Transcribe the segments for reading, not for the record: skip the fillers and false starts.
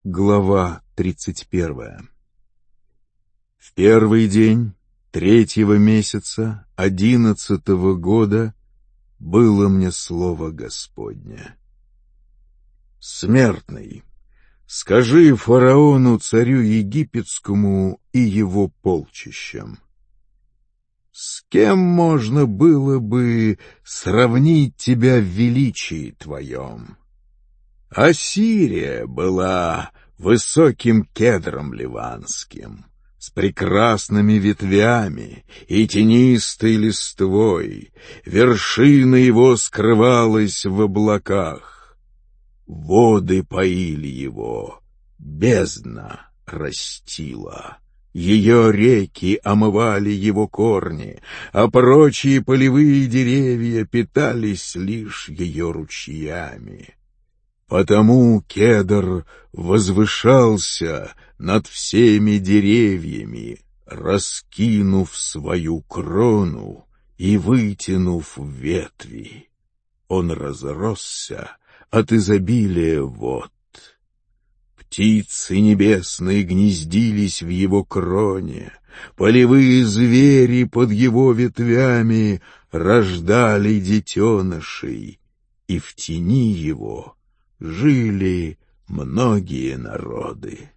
Глава 31. В первый день 3-го месяца 11-го года было мне слово Господне. Смертный, скажи фараону, царю египетскому и его полчищам: с кем можно было бы сравнить тебя в величии твоем? Ассирия была высоким кедром ливанским, с прекрасными ветвями и тенистой листвой, вершина его скрывалась в облаках. Воды поили его, бездна растила, ее реки омывали его корни, а прочие полевые деревья питались лишь ее ручьями. Потому кедр возвышался над всеми деревьями, раскинув свою крону и вытянув ветви. Он разросся от изобилия вод. Птицы небесные гнездились в его кроне, полевые звери под его ветвями рождали детенышей, и в тени его жили многие народы.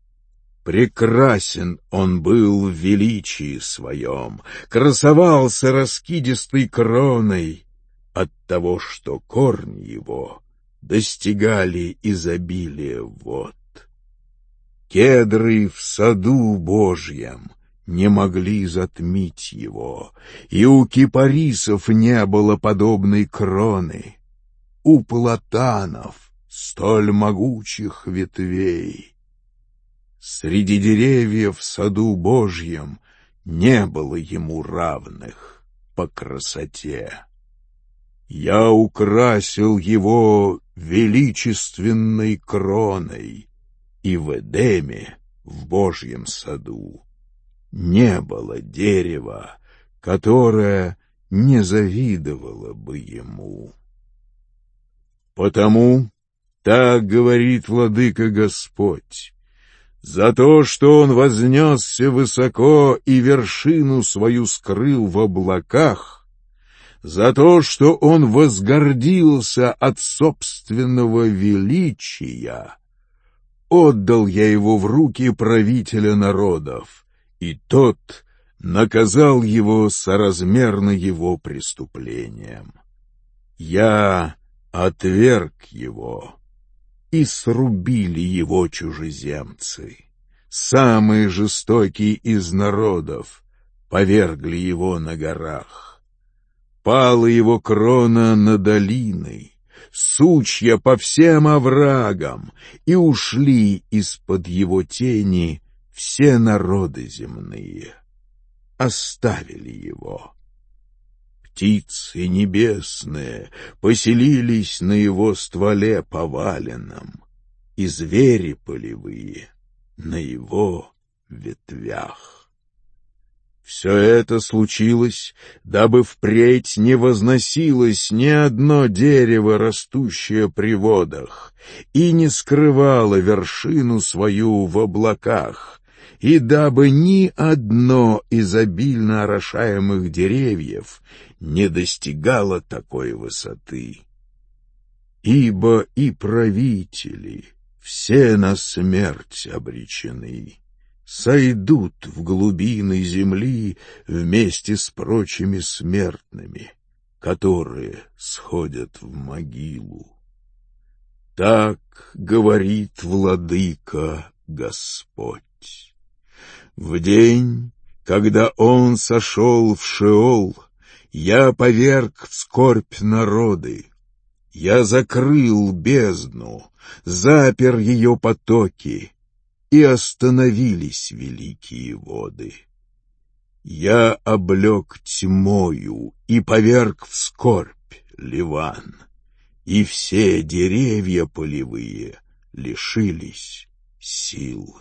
Прекрасен он был в величии своем, красовался раскидистой кроной от того, что корни его достигали изобилия вод. Кедры в саду Божьем не могли затмить его, и у кипарисов не было подобной кроны, у платанов столь могучих ветвей. Среди деревьев в саду Божьем не было ему равных по красоте. Я украсил его величественной кроной, и в Эдеме, в Божьем саду, не было дерева, которое не завидовало бы ему. Потому так говорит владыка Господь: за то, что он вознесся высоко и вершину свою скрыл в облаках, за то, что он возгордился от собственного величия, отдал я его в руки правителя народов, и тот наказал его соразмерно его преступлениям. Я отверг его, и срубили его чужеземцы. Самые жестокие из народов повергли его на горах. Пала его крона на долины, сучья по всем оврагам, и ушли из-под его тени все народы земные. Оставили его. Птицы небесные поселились на его стволе поваленном, и звери полевые на его ветвях. Все это случилось, дабы впредь не возносилось ни одно дерево, растущее при водах, и не скрывало вершину свою в облаках, и дабы ни одно из обильно орошаемых деревьев не достигало такой высоты. Ибо и правители все на смерть обречены, сойдут в глубины земли вместе с прочими смертными, которые сходят в могилу. Так говорит владыка Господь. В день, когда он сошел в Шеол, я поверг в скорбь народы. Я закрыл бездну, запер ее потоки, и остановились великие воды. Я облег тьмою и поверг в скорбь Ливан, и все деревья полевые лишились сил.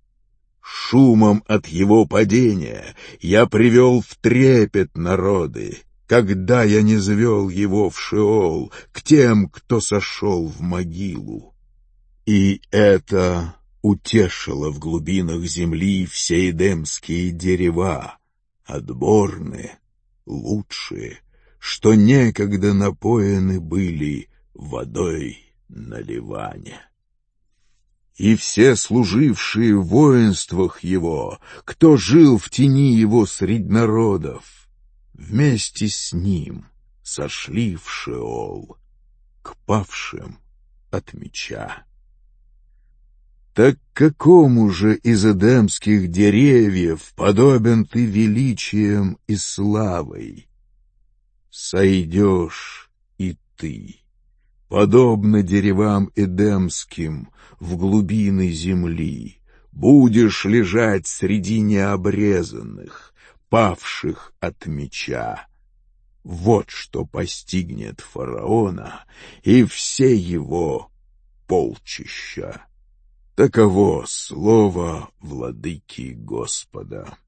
Шумом от его падения я привел в трепет народы, когда я низвел его в Шеол к тем, кто сошел в могилу. И это утешила в глубинах земли все эдемские дерева, отборные, лучшие, что некогда напоены были водой на Ливане. И все служившие в воинствах его, кто жил в тени его средь народов, вместе с ним сошли в Шеол к павшим от меча. Так какому же из эдемских деревьев подобен ты величием и славой? Сойдешь и ты, подобно деревам эдемским, в глубины земли, будешь лежать среди необрезанных, павших от меча. Вот что постигнет фараона и все его полчища. Таково слово владыки Господа.